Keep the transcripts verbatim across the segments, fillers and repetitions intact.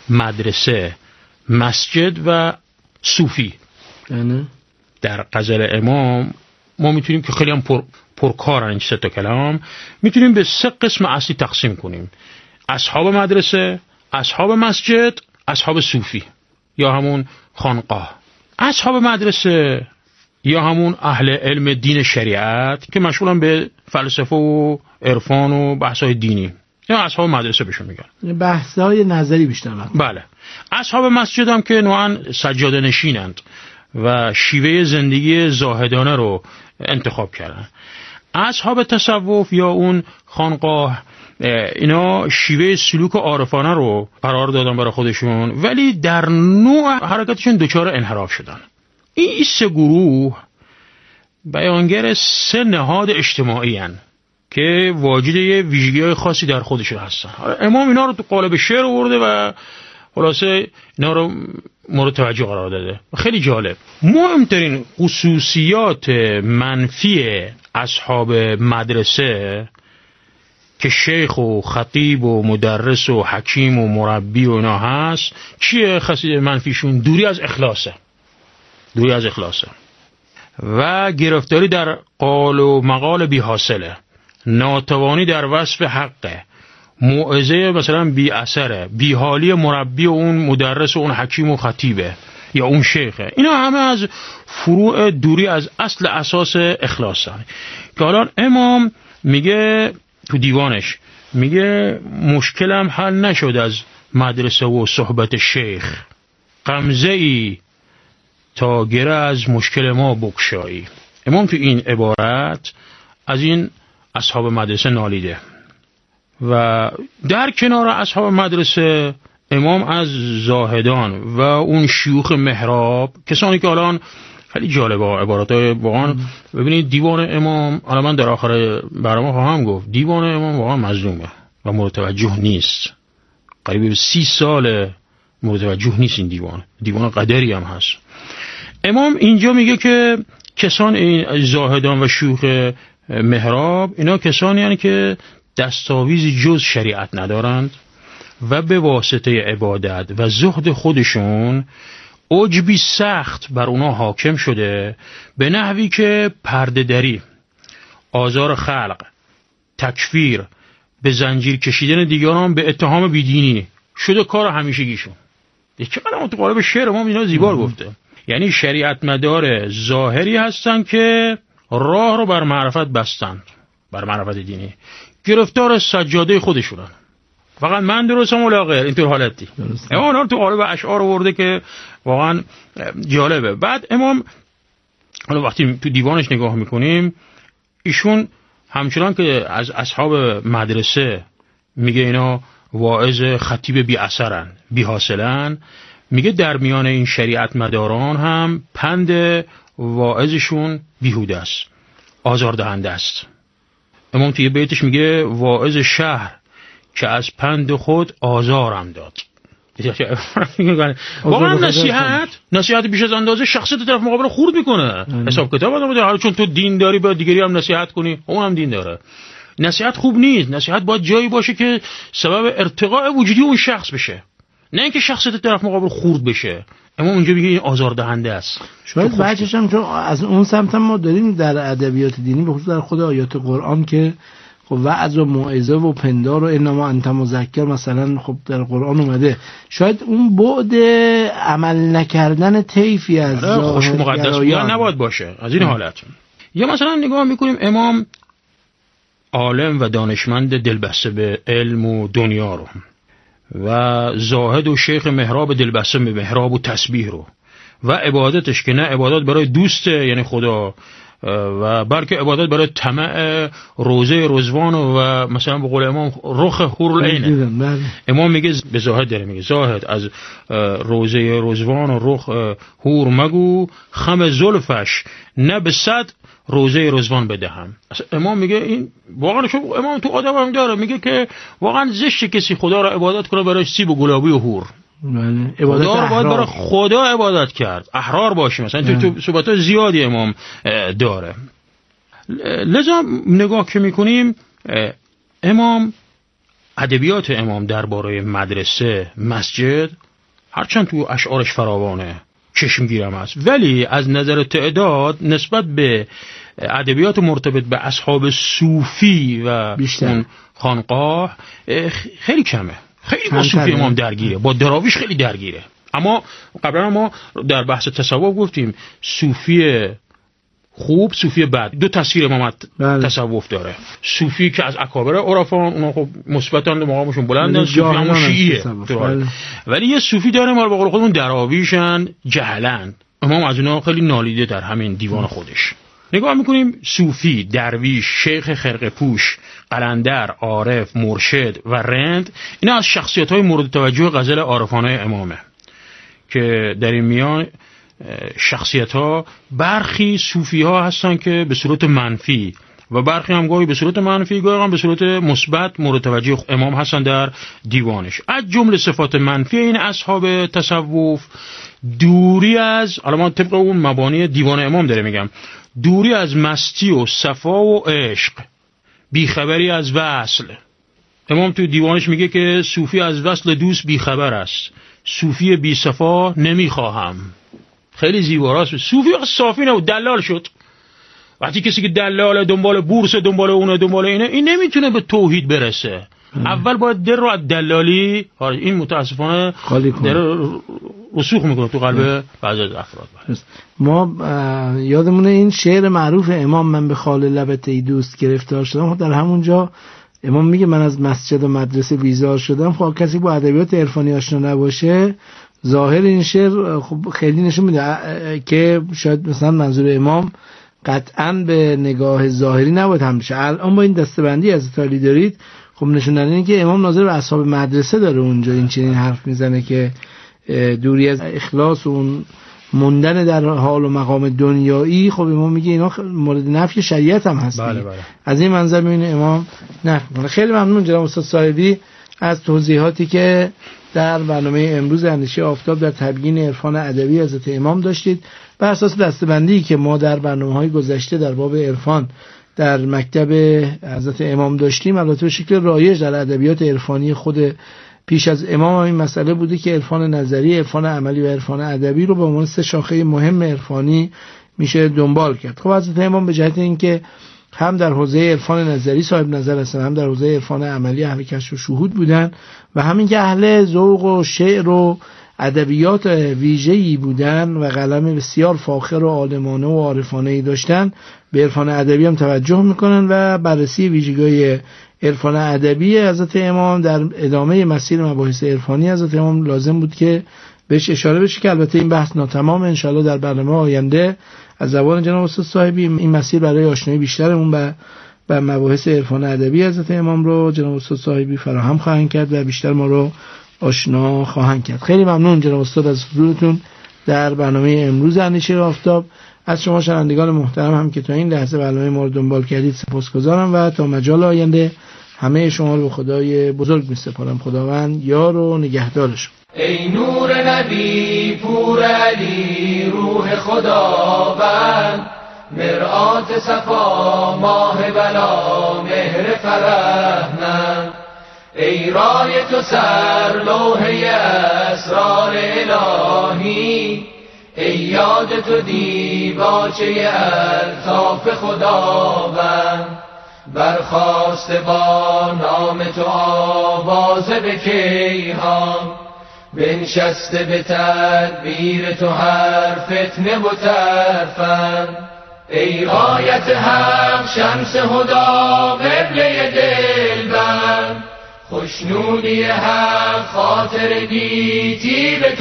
مدرسه، مسجد و صوفی. در غزل امام ما میتونیم که خیلی هم پر پرکارن این سه تا کلام، میتونیم به سه قسم اصلی تقسیم کنیم: اصحاب مدرسه، اصحاب مسجد، اصحاب صوفی یا همون خانقاه. اصحاب مدرسه یا همون اهل علم دین شریعت که مشغولن به فلسفه و عرفان و بحث‌های دینی، یا اصحاب مدرسه بهشون میگن، بحث‌های نظری بیشتر. بله. اصحاب مسجد هم که نوعاً سجاده نشینند و شیوه زندگی زاهدانه رو انتخاب کردن. اصحاب تصوف یا اون خانقاه، اینا شیوه سلوک عارفانه رو قرار دادن برای خودشون، ولی در نوع حرکتشون دچار انحراف شدن. این سه گروه بیانگر سه نهاد اجتماعی هن که واجد یه ویژگی‌های خاصی در خودشون هستن. امام اینا رو تو قالب شعر آورده و خلاصه اینا رو مورد توجه قرار داده. خیلی جالب. مهمترین خصوصیات منفی اصحاب مدرسه که شیخ و خطیب و مدرس و حکیم و مربی و اینا هست، چیه خصوصیت منفیشون؟ دوری از اخلاصه. دوری از اخلاصه و گرفتاری در قال و مقال بی حاصله، ناتوانی در وصف حقه، موعظه مثلا بی اثره، بی حالی مربی و اون مدرس و اون حکیم و خطیبه یا اون شیخه. اینا همه از فروع دوری از اصل اساس اخلاص هست که الان امام میگه تو دیوانش، میگه مشکلم حل نشد از مدرسه و صحبت شیخ، غمزه ای تا گره از مشکل ما بکشایی. امام تو این عبارت از این اصحاب مدرسه نالیده و در کنار اصحاب مدرسه امام از زاهدان و اون شیوخ محراب، کسانی که الان خیلی جالبه عباراتای واقعا. ببینید دیوان امام، الان من در آخر برنامه خواهم گفت، دیوان امام واقعا مظلومه و متوجه نیست. قریب سی سال متوجه نیست این دیوان. دیوان قدری هم هست. امام اینجا میگه که کسان این زاهدان و شیوخ محراب، اینا کسانی هستند که دستاویزی جز شریعت ندارند و به واسطه عبادت و زهد خودشون عجبی سخت بر اونا حاکم شده، به نحوی که پرده دری، آزار خلق، تکفیر، به زنجیر کشیدن دیگران به اتهام بیدینی شده کار همیشگیشون. چقدر تو قالب شعر ما اینا زیبا گفته. یعنی شریعت مدار ظاهری هستن که راه رو بر معرفت بستن، بر معرفت دینی، گرفتار سجاده خودشونن. فقط من درستم ولا غیر، اینطور حالتی. امام اونا تو قالب اشعار آورده که واقعا جالبه. بعد امام حالا وقتی تو دیوانش نگاه میکنیم، ایشون همچنان که از اصحاب مدرسه میگه اینا واعظ خطیب بی اثرن، بی حاصلن، میگه در میان این شریعت مداران هم پند واعظشون بیهوده است، آزاردهنده است. امام توی بیتش میگه واعظ شهر که از پند خود آزارم داد. واقعا نصیحت نصیحت بیش از اندازه شخصیت طرف مقابل خورد میکنه. حساب کتاب آدم داره، چون تو دین داری باید دیگری هم نصیحت کنی، اون هم دین داره. نصیحت خوب نیست. نصیحت باید جایی باشه که سبب ارتقاء وجودی اون شخص بشه، نه اینکه شخصیت طرف مقابل خورد بشه. اما اونجا میگه این آزاردهنده است. شاید بچه‌ش هم چون از اون سمت ما داریم در ادبیات دینی، به خصوص در خود آیات قرآن که خب وعظ و موعظه و پندار و انما انت مذکر مثلا خب در قرآن اومده، شاید اون بعد عمل نکردن طیفی از خوش مقدس بودن نباید باشه از این حالت. یا مثلا نگاه میکنیم امام عالم و دانشمند دلبسته به علم و دنیا رو و زاهد و شیخ محراب دلبسته به محراب و تسبیح رو و عبادتش که نه عبادت برای دوسته یعنی خدا و بلکه عبادت برای طمع روزه رضوان و مثلا به قول امام رخ حور العین. امام میگه به زاهد داره میگه زاهد از روزه رضوان و رخ حور مگو، خم زلفش نه به صد روزه رضوان بدهم. امام میگه این واقعا شو امام تو آدم هم داره، میگه که واقعا زشته کسی خدا را عبادت کنه برای سیب و گلابی و حور. بله. خدا رو باید برای خدا عبادت کرد، احرار باشه. مثلا تو, تو صحبت زیادی امام داره. لذا نگاه که میکنیم امام ادبیات امام درباره مدرسه، مسجد، هرچند تو اشعارش فراوانه، چشمگیرم است، ولی از نظر تعداد نسبت به ادبیات مرتبط به اصحاب صوفی و بیشتر خانقاه خیلی کمه. خیلی با صوفی امام درگیره، با دراویش خیلی درگیره. اما قبلا ما در بحث تصوف گفتیم صوفی خوب، صوفی بد، دو تصویر امامت بله. تصوف داره. صوفی که از اکابر عرفان، اونا خب مثبتاً مقامشون بلندن، صوفی همون شیعیه، بله. ولی یه صوفی داره ما به قول خودمون دراویشن، جهلن. امام از اونا خیلی نالیده در همین دیوان خودش. نگاه میکنیم صوفی، درویش، شیخ خرقه پوش، قلندر، عارف، مرشد و رند، اینا از شخصیت‌های مورد توجه غزل عارفانه امامه که در این میان شخصیت‌ها برخی صوفی‌ها هستن که به صورت منفی و برخی هم گاهی به صورت منفی، گاهی هم به صورت مثبت مورد توجه امام هستن در دیوانش. از جمله صفات منفی این اصحاب تصوف دوری از، حالا ما طبق اون مبانی دیوان امام داره میگم، دوری از مستی و صفا و عشق، بیخبری از وصل. امام تو دیوانش میگه که صوفی از وصل دوست بیخبر است، صوفی بی صفا نمیخواهم. خیلی زیباست. صوفی صافی نبود، دلال شد. وقتی کسی که دلاله، دنبال بورس، دنبال اونه، دنبال اینه، این نمیتونه به توحید برسه. ام. اول باید در رو از دلالی، این متاسفانه در رسوخ میکنه تو قلب بعضی از افراد. ما یادمونه این شعر معروف امام، من به خال لبت ای دوست گرفتار شدم، در همونجا امام میگه من از مسجد و مدرسه بیزار شدم. خب کسی با ادبیات عرفانی آشنا نباشه، ظاهر این شعر خب خیلی نشون میده که شاید مثلا منظور امام قطعاً به نگاه ظاهری نباید هم بشه. الان با این دسته‌بندی از تالی دارید، خب نشون دادن این که امام ناظر به اصحاب مدرسه داره اونجا این چنین حرف میزنه که دوری از اخلاص و اون موندن در حال و مقام دنیایی. خب امام میگه اینا مورد نفی شریعت هم هست. بله بله. از این منظر میبینه امام نفی کنه. خیلی ممنون جناب استاد صاحبی از توضیحاتی که در برنامه امروز اندیشه آفتاب در تبیین عرفان ادبی حضرت امام داشتید. بر اساس دسته‌بندی که ما در برنامه‌های گذشته در باب عرفان در مکتب حضرت امام داشتیم، البته به شکل رایج در ادبیات عرفانی خود پیش از امام این مسئله بوده که عرفان نظری، عرفان عملی و عرفان ادبی رو به عنوان سه شاخه مهم عرفانی میشه دنبال کرد. خب حضرت امام به جهت اینکه هم در حوزه عرفان نظری صاحب نظر هستن، هم در حوزه عرفان عملی اهل کشف و شهود بودن و همین که اهل ذوق و شعر و ادبیات ویژه‌ای بودن و قلم بسیار فاخر و عالمانه و عارفانه‌ای داشتن، به عرفان ادبی هم توجه میکنن و بررسی ویژگی‌های عرفان ادبی حضرت امام در ادامه مسیر مباحث عرفانی حضرت امام لازم بود که بهش اشاره بشه که البته این بحث ناتمام، انشالله در برنامه آینده از زبان جناب استاد صاحبی این مسیر برای آشنایی بیشترمون به با مباحث عرفان ادبی حضرت امام رو جناب استاد صاحبی فراهم خواهند کرد و بیشتر ما رو آشنا خواهند کرد. خیلی ممنون جناب استاد از حضورتون در برنامه امروز اندیشه آفتاب. از شما شنوندگان محترم هم که تا این لحظه برنامه ما رو دنبال کردید سپاسگزارم و تا مجال آینده همه شما رو به خدای بزرگ می‌سپارم. خداوند یار و نگهدارشون. ای نور نبی پور علی روح خداوند، مرآت صفا ماه بلا مهر فرحمند، ای رای تو سر لوحه اسرار الهی، ای یاد تو دیباچه الطاف خداوند، برخاست با نام تو آواز به کیهان، بنشسته به تدبیر تو هر فتنه و ترفند، ای غایت حق شمس هدا قبله دلبند، خوشنودی حق خاطر گیتی به تو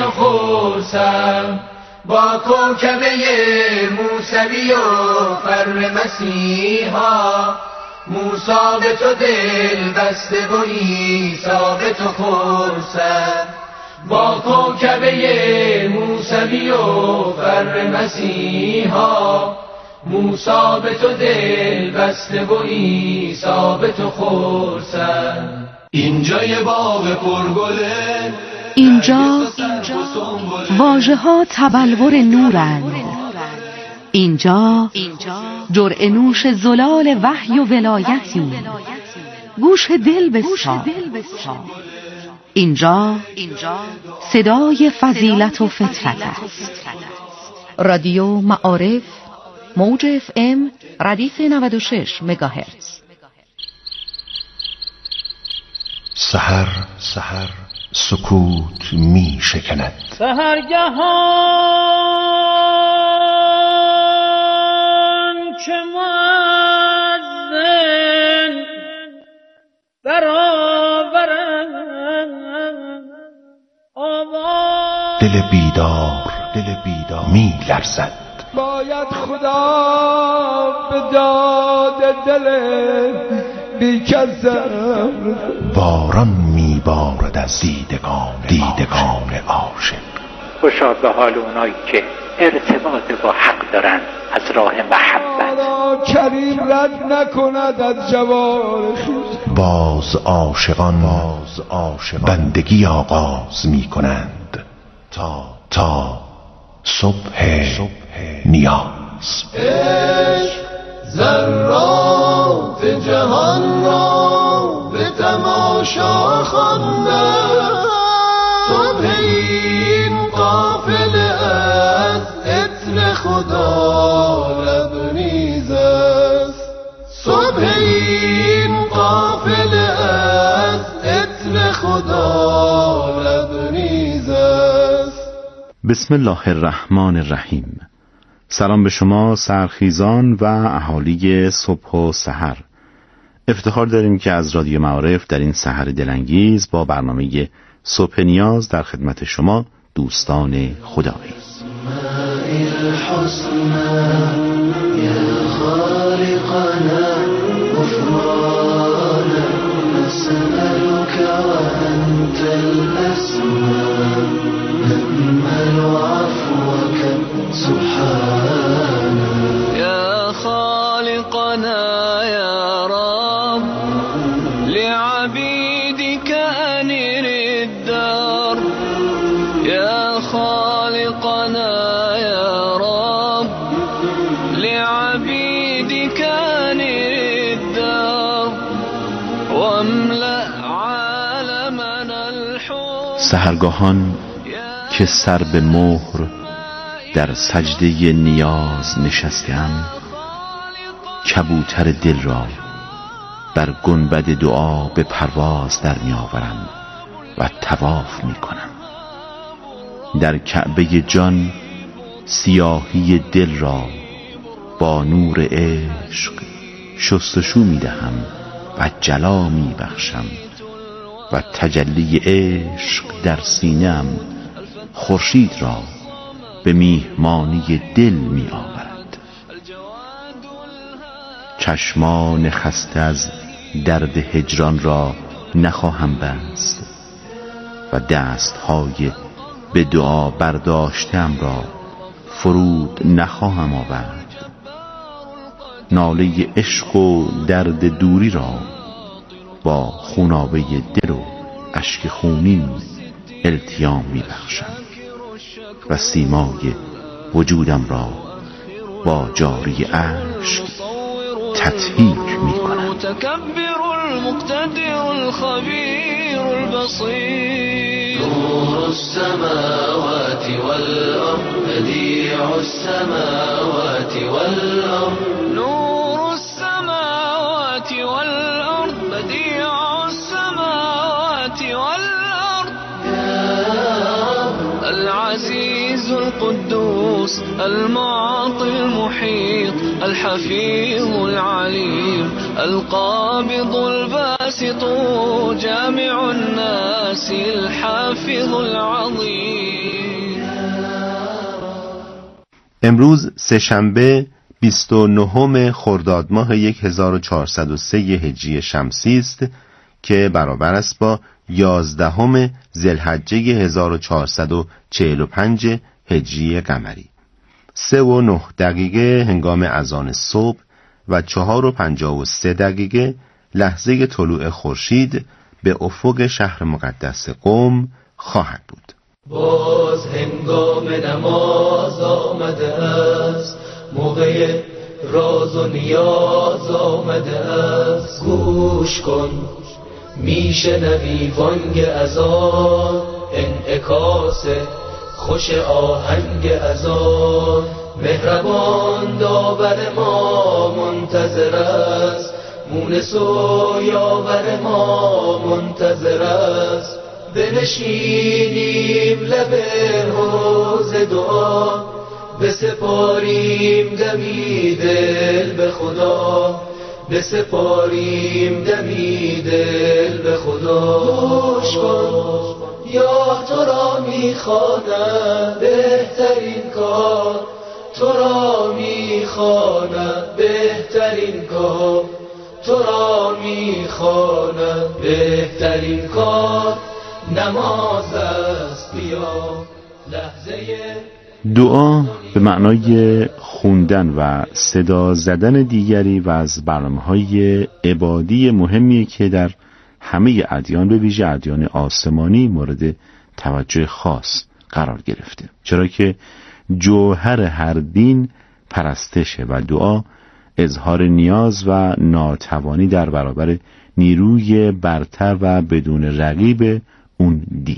خورسم، با کوکبه موسوی و فر مسیحا، موسی به تو دل بسته و عیسی به تو خورسم، با کوکبه موسوی و فر مسیحا، موسی به تو دل بسته و عیسی به تو خورسم. اینجا یه باغ پرگله، اینجا واژه ها تبلور نورند، اینجا جرعه نوش زلال وحی و ولایتی، گوش دل بسپار. اینجا صدای فضیلت و فطرت است. رادیو معارف، موج اف ام ردیف نود و شش مگاهرتز. سحر سحر سکوت می شکند. سحرگهان چه مؤذن برآورد آواز. دل بیدار دل بیدار می لرزد. باید خدا به داد دل بیکسم. باران می بارد از دیدگان دیدگان عاشق. خوشا به حال اونایی که ارتباط با حق دارن از راه محبت. کریم رد نکند از جوار خویش. باز عاشقان باز عاشقان بندگی آغاز می کنند تا تا صبح صبح نیاز. عشق ذرات جهان را به تماشا خوانده. صبح این قافله از عطر خدا لبریز است. صبح این قافله از عطر خدا لبریز است. بسم الله الرحمن الرحیم. سلام به شما سرخیزان و اهالی صبح و سحر. افتخار داریم که از رادیو معارف در این سحر دلانگیز با برنامه صبح نیاز در خدمت شما دوستان خدایی. يا خالقنا يا رب لعبيدك أنر الدار. يا خالقنا يا رب لعبيدك أنر الدار واملأ عالمنا الحب. سحرگاهان که سر به مهر در سجده نیاز نشستم، کبوتر دل را بر گنبد دعا به پرواز در می آورم و طواف می کنم. در کعبه جان سیاهی دل را با نور عشق شستشو می دهم و جلا می بخشم و تجلی عشق در سینه‌ام خورشید را به میهمانی دل می آورد. چشمان خسته از درد هجران را نخواهم بست و دستهای به دعا برداشتم را فرود نخواهم آورد. ناله عشق و درد دوری را با خونابه دل و اشک خونین التیام می بخشم و سیمای وجودم را با جاری اشک تطهیر می کنم. متكبر المقتدر الخبير البصير. نور السماوات والأرض بديع السماوات والأرض. نور السماوات والأرض بديع السماوات والأرض. العزيز القدوس المعطي المحيط الحفيظ العليم القابض الباسط جامع الناس الحافظ العظيم. امروز سه‌شنبه بیست و نهم خرداد ماه هزار و چهارصد و سه هجری شمسی است که برابر است با یازدهم ذوالحجه هزار و چهارصد و چهل و پنج هجری قمری. سه و نه دقیقه هنگام اذان صبح و چهار و پنجاه و سه دقیقه لحظه طلوع خورشید به افق شهر مقدس قم خواهد بود. باز هنگام نماز آمده است، موقع راز و نیاز آمده است. گوش کن میشنوی بانگ اذان، انعکاس خوش آهنگ اذان. مهربان داور ما منتظر است، مونس و یاور ما منتظر است. بنشینیم لب حوض دعا، بسپاریم دمی دل به خدا، بسپاریم دمی دل به خدا. گوش کن یا تو را میخوانم بهترین کار، تو را میخوانم بهترین کار، تو را میخوانم بهترین کار. نماز است بیا لحظه. دعا به معنای خوندن و صدا زدن دیگری و از برنامه‌های عبادی مهمیه که در همه ادیان به ویژه ادیان آسمانی مورد توجه خاص قرار گرفته، چرا که جوهر هر دین پرستشه و دعا اظهار نیاز و ناتوانی در برابر نیروی برتر و بدون رقیب اون دینه.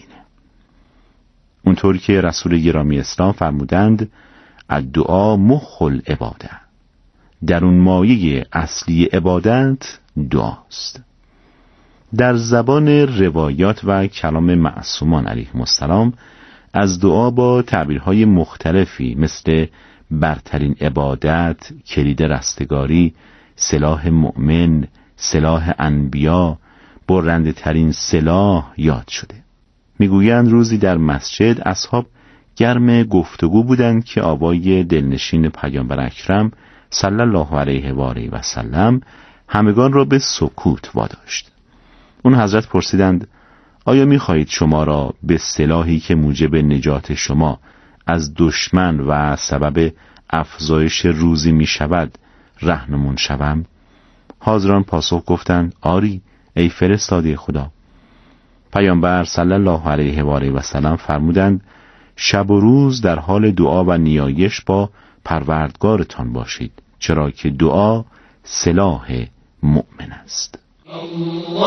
اونطور که رسول گرامی اسلام فرمودند الدعا مخ العباده، در اون مایه اصلی عبادت دعاست. در زبان روایات و کلام معصومان علیهم السلام از دعا با تعبیرهای مختلفی مثل برترین عبادت، کلید رستگاری، سلاح مؤمن، سلاح انبیا، برنده ترین سلاح یاد شده. میگویند روزی در مسجد اصحاب گرم گفتگو بودند که آوای دلنشین پیامبر اکرم صلی الله علیه و آله و سلم همگان را به سکوت واداشت. اون حضرت پرسیدند آیا می‌خواهید شما را به سلاحی که موجب نجات شما از دشمن و سبب افزایش روزی می‌شود رهنمون شوم؟ حاضران پاسخ گفتند آری ای فرستاده خدا. پیامبر صلی الله علیه و آله و سلم فرمودند شب و روز در حال دعا و نیایش با پروردگارتان باشید، چرا که دعا سلاح مؤمن است. الله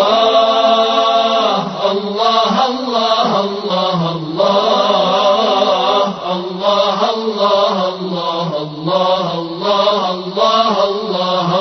الله الله الله الله الله الله الله الله الله الله الله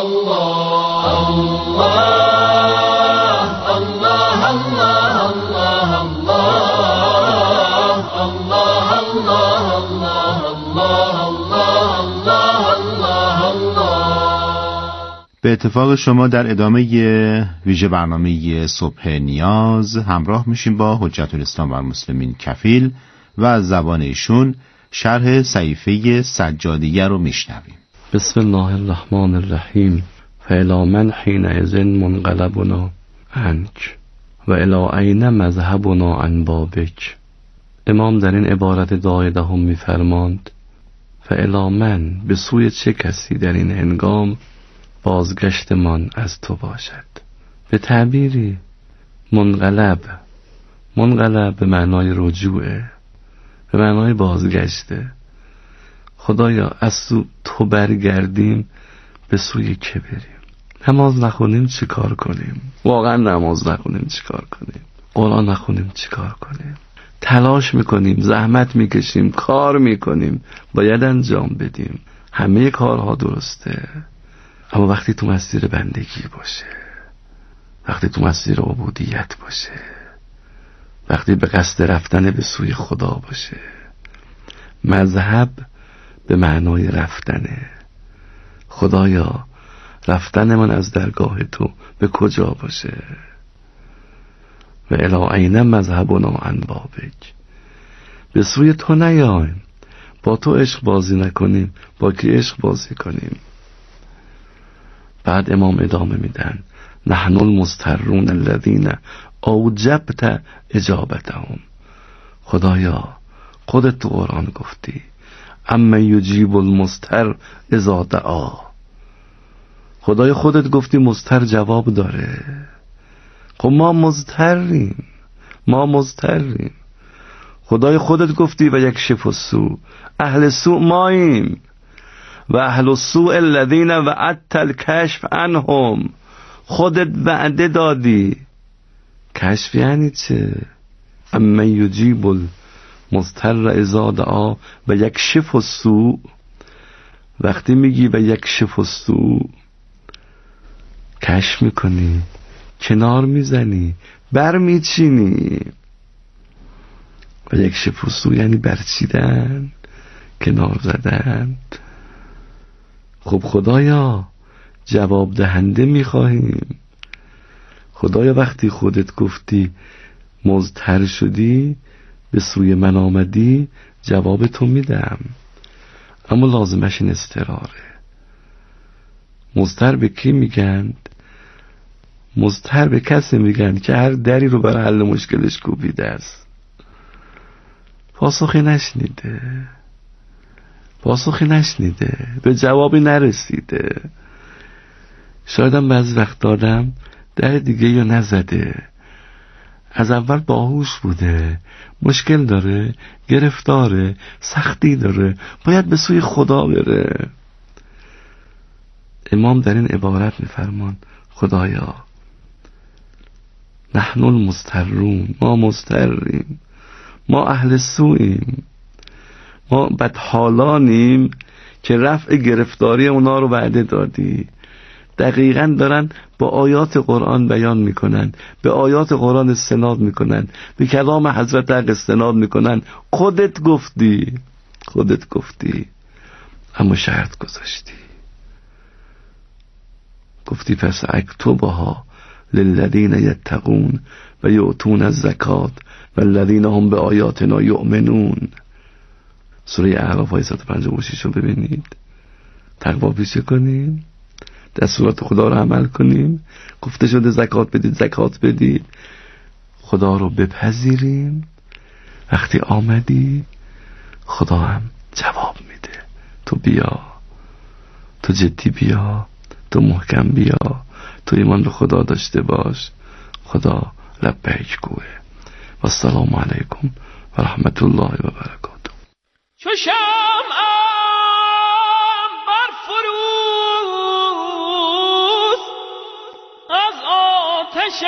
به اتفاق شما در ادامه ویژه برنامه صبح نیاز همراه میشیم با حجت الاسلام و المسلمین کفیل و از زبان ایشون شرح صحیفه سجادیه رو میشنویم. بسم الله الرحمن الرحیم. فالی من حینئذ منقلبنا عنک و الی این مذهبنا عن بابک. امام در این عبارت دعای دهم میفرماند فالی من، به سوی چه کسی در این هنگام بازگشت من از تو باشد. به تعبیری منقلب، منقلب به معنای رجوعه، به معنای بازگشته. خدایا از تو برگردیم به سوی که بریم؟ نماز نخونیم چی کار کنیم؟ واقعا نماز نخونیم چی کار کنیم؟ قرآن نخونیم چی کار کنیم؟ تلاش میکنیم، زحمت میکشیم، کار میکنیم، باید انجام بدیم، همه کارها درسته، اما وقتی تو مسیر بندگی باشه، وقتی تو مسیر عبودیت باشه، وقتی به قصد رفتن به سوی خدا باشه. مذهب به معنای رفتنه. خدایا رفتن من از درگاه تو به کجا باشه؟ و الی این مذهبنا عن بابک. به سوی تو نیایم، با تو عشق بازی نکنیم، با کی عشق بازی کنیم؟ بعد امام ادامه میدن نحن المضطرون الذین اوجبت اجابتهم. خدایا خودت تو قرآن گفتی اما یجیب المضطر اذا دعا. خدای خودت گفتی مضطر جواب داره. خب ما مضطریم، ما مضطریم. خدای خودت گفتی و یک شف السوء، اهل سوء ماییم و اهل السوء الذین وعدت الکشف عنهم. خودت وعده دادی. کشف یعنی چه؟ اما یجیب المضطر اذا دعا و یکشف السوء. وقتی میگی و یکشف السوء، کشف میکنی، کنار میزنی، بر میچینی. و یکشف السوء یعنی برچیدن، کنار زدن. خب خدایا جواب دهنده میخواهیم. خدایا وقتی خودت گفتی مضطر شدی به سوی من آمدی، جواب تو میدم، اما لازمش این اضطراره. مضطر به کی میگن؟ مضطر به کسی میگن که هر دری رو برای حل مشکلش کوبیده است، پاسخی نشنیده، پاسخی نشنیده، به جوابی نرسیده. شایدم بعضی وقت دادم در دیگه یا نزده، از اول باهوش بوده، مشکل داره، گرفتاره، سختی داره، باید به سوی خدا بره. امام در این عبارت میفرمان خدایا نحن المضطرون، ما مضطریم، ما اهل سوئیم، ما بدحالانیم که رفع گرفتاری اونا رو وعده دادی. دقیقاً دارن با آیات قرآن بیان میکنن، به آیات قرآن استناد میکنن، به کلام حضرت حق استناد میکنن. خودت گفتی، خودت گفتی، اما شرط گذاشتی، گفتی پس اکتبها للذین یتقون و یؤتون الزکات و الذین هم به آیاتنا یؤمنون. سوره اعراف آیه صد و پنجاه و شش رو ببینید. تقوا پیشه کنیم، دستورات خدا رو عمل کنیم. گفته شده زکات بدید، زکات بدید. خدا رو بپذیریم. وقتی آمدی خدا هم جواب میده. تو بیا، تو جدی بیا، تو محکم بیا، تو ایمان به خدا داشته باش. خدا لبیک گوه. و السلام علیکم و رحمت الله و برکاته. چو شمعم بر فروز از آتش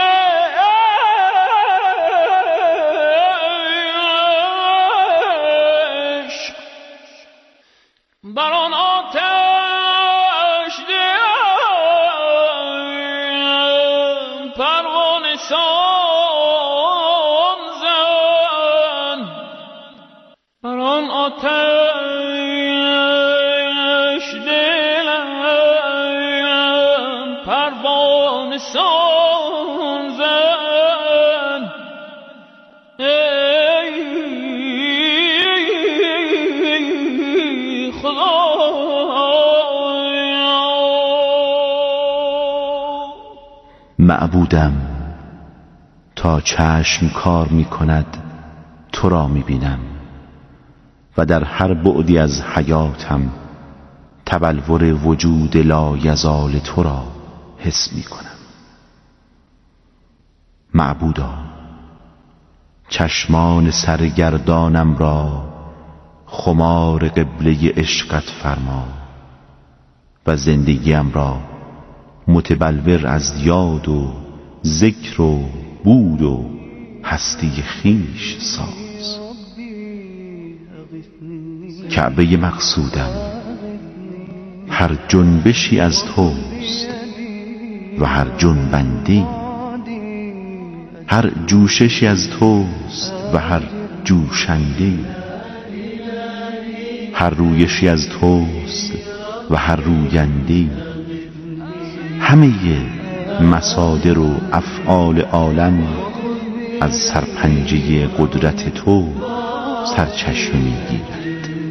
عشق، بر آن آتش دلم پروانه سان زن، بر آن آتش دلم پروانه سان زن. ای خدا معبودم، تا چشم کار می کند تو را می بینم و در هر بعدی از حیاتم تبلور وجود لایزال تو را حس می کنم. معبودا، چشمان سرگردانم را خمار قبله عشقت فرما و زندگیم را متبلور از یاد و ذکر و بود و هستی خیش ساز. کعبه مقصودم هر جنبشی از توست و هر جنبندی، هر جوششی از توست و هر جوشندی، هر رویشی از توست و هر رویندی. همه مصادر و افعال عالم از سرپنجه قدرت تو سرچشمه میگیرد.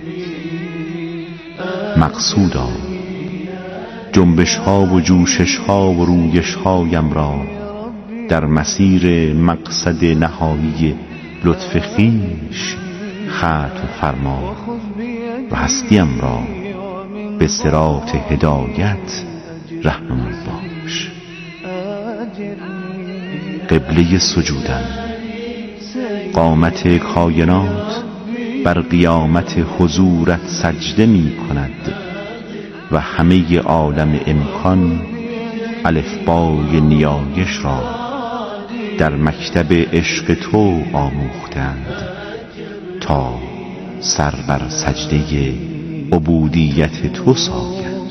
مقصودا، جنبش ها و جوشش ها و رویش هایم را در مسیر مقصد نهایی لطف خویش ختم فرما و هستیم را به صراط هدایت رهنمای باش. قبله سجودم، قامت کائنات بر قیامت حضورت سجده می کند و همه عالم امکان الفبای نیایش را در مکتب عشق تو آموختند تا سر بر سجده عبودیت تو سایند.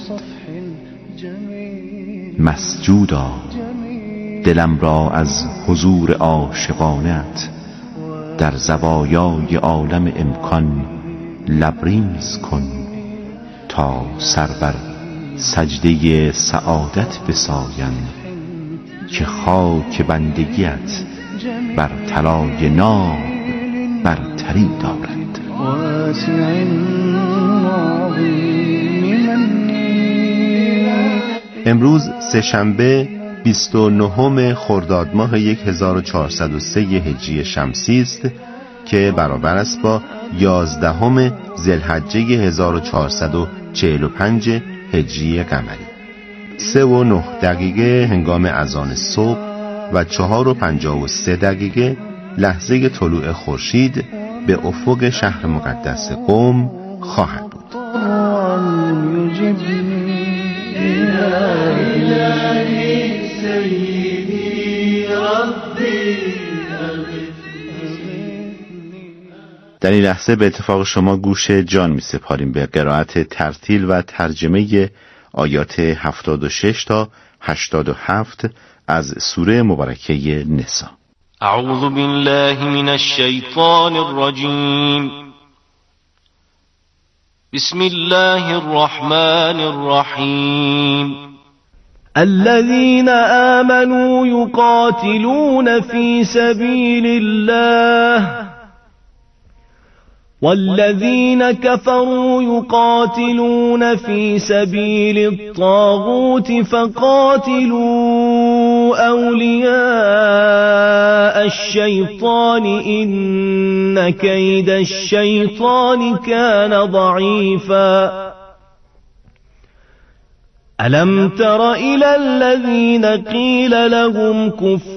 مسجودا دلم را از حضور عاشقانت در زوایای عالم امکان لبریز کن تا سر بر سجده سعادت بسایند که خاک بندگیت بر طلای ناب برتری دارد. امروز سه‌شنبه بیست و نهم خرداد ماه هزار و چهارصد و سه هجری شمسی است که برابر است با یازدهم ذوالحجه هزار و چهارصد و چهل و پنج هجری قمری. سه و نه دقیقه هنگام اذان صبح و چهار و پنجاه و سه دقیقه لحظه طلوع خورشید به افق شهر مقدس قم خواهد بود. در این لحظه به اتفاق شما گوش جان می سپاریم به قرائت ترتیل و ترجمه آیات هفتاد و شش تا هشتاد و هفت از سوره مبارکه نساء. اعوذ بالله من الشیطان الرجیم. بسم الله الرحمن الرحیم. الذين آمنوا يقاتلون في سبيل الله والذين كفروا يقاتلون في سبيل الطاغوت فقاتلوا أولياء الشيطان إن كيد الشيطان كان ضعيفا. ألم تر إلى الذين قيل لهم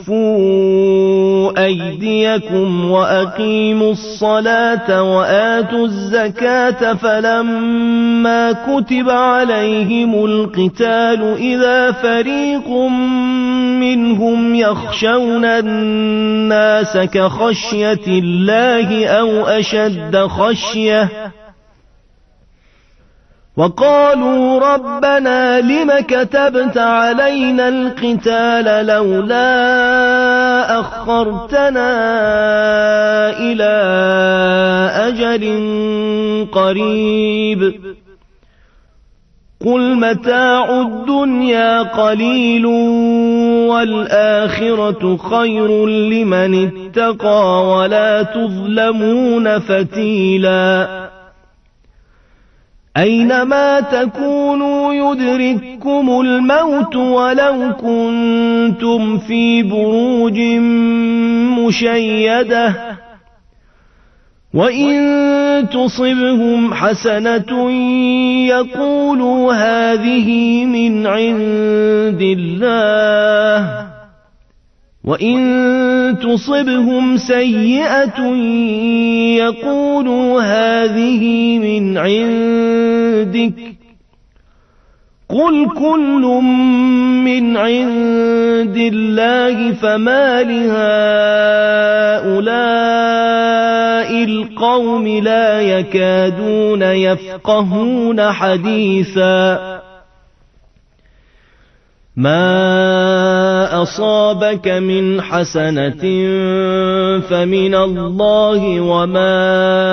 كفوا أيديكم وأقيموا الصلاة وآتوا الزكاة فلما كتب عليهم القتال إذا فريق منهم يخشون الناس كخشية الله أو أشد خشية وقالوا ربنا لم كتبت علينا القتال لولا أخرتنا إلى أجل قريب قل متاع الدنيا قليل والآخرة خير لمن اتقى ولا تظلمون فتيلا. أينما تكونوا يدرككم الموت ولو كنتم في بروج مشيدة وإن تصبهم حسنة يقولوا هذه من عند الله وإن تصبهم سيئة يقولوا هذه من عندك قل كل من عند الله فما لهؤلاء القوم لا يكادون يفقهون حديثا. ما أصابك من حسنة فمن الله وما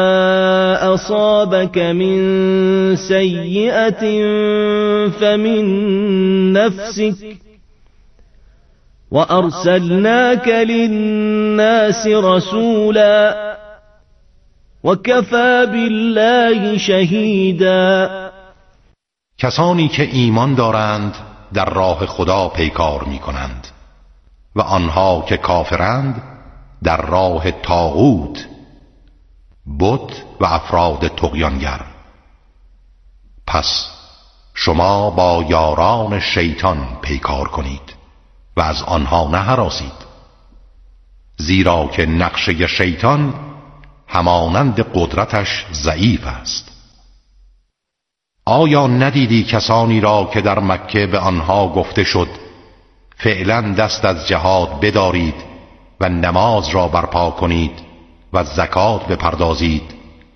أصابك من سيئة فمن نفسك وأرسلناك للناس رسولا وكفى بالله شهيدا. کسانی که ایمان دارند در راه خدا پیکار می کنند و آنها که کافرند در راه طاغوت، بت و افراد طغیانگر. پس شما با یاران شیطان پیکار کنید و از آنها نهراسید، زیرا که نقشه شیطان همانند قدرتش ضعیف است. آیا ندیدی کسانی را که در مکه به آنها گفته شد فعلا دست از جهاد بدارید و نماز را برپا کنید و زکات بپردازید